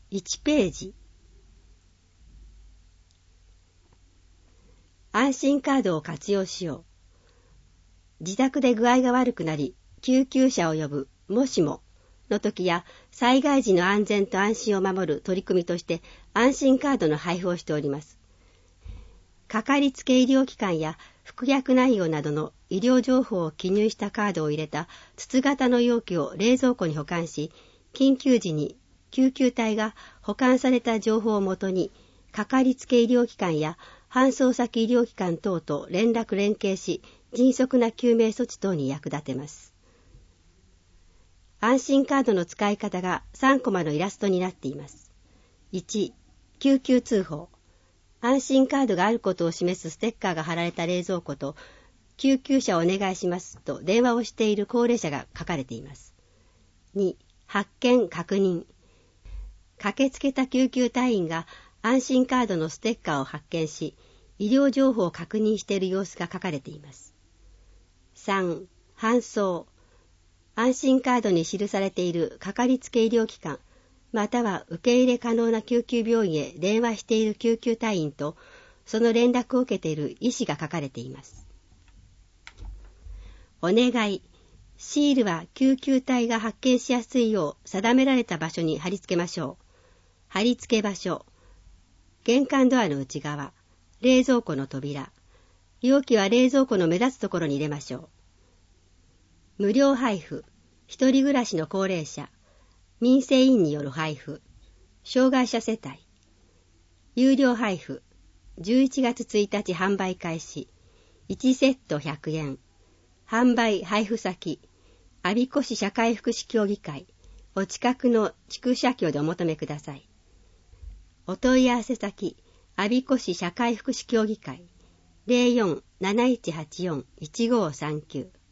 1ページ。安心カードを活用しよう。自宅で具合が悪くなり、救急車を呼ぶ、もしもの時や災害時の安全と安心を守る取り組みとして安心カードの配布をしております。かかりつけ医療機関や服薬内容などの医療情報を記入したカードを入れた筒型の容器を冷蔵庫に保管し、緊急時に救急隊が保管された情報をもとに、かかりつけ医療機関や搬送先医療機関等と連携し、迅速な救命措置等に役立てます。安心カードの使い方が3コマのイラストになっています。1、救急通報。安心カードがあることを示すステッカーが貼られた冷蔵庫と、救急車をお願いしますと電話をしている高齢者が書かれています。2、発見確認。駆けつけた救急隊員が安心カードのステッカーを発見し、医療情報を確認している様子が書かれています。3、搬送。安心カードに記されているかかりつけ医療機関、または受け入れ可能な救急病院へ電話している救急隊員と、その連絡を受けている医師が書かれています。お願い。シールは救急隊が発見しやすいよう定められた場所に貼り付けましょう。貼り付け場所。玄関ドアの内側。冷蔵庫の扉。容器は冷蔵庫の目立つところに入れましょう。無料配布。一人暮らしの高齢者。民生委員による配布。障害者世帯。有料配布。11月1日販売開始。1セット100円。販売配布先。我孫子市社会福祉協議会。お近くの地区社協でお求めください。お問い合わせ先。我孫子市社会福祉協議会。04-7184-1539